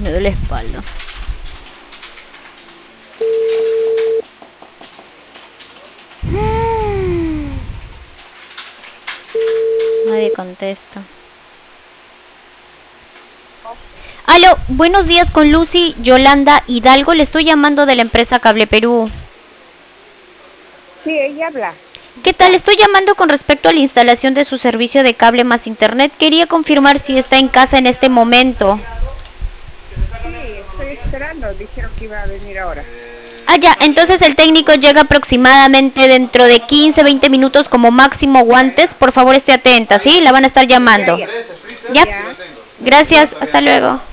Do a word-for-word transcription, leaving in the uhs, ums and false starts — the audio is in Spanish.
me duele la espalda. Nadie contesta. Aló, buenos días con Lucy Yolanda Hidalgo. Le estoy llamando de la empresa Cable Perú. Sí, ella habla. ¿Qué tal? Estoy llamando con respecto a la instalación de su servicio de cable más internet. Quería confirmar si está en casa en este momento. Sí, estoy esperando. Dijeron que iba a venir ahora. Ah, ya. Entonces el técnico llega aproximadamente dentro de quince, veinte minutos como máximo o antes. Por favor, esté atenta, ¿sí? La van a estar llamando. Ya, ¿Ya? ya. Gracias. Hasta luego.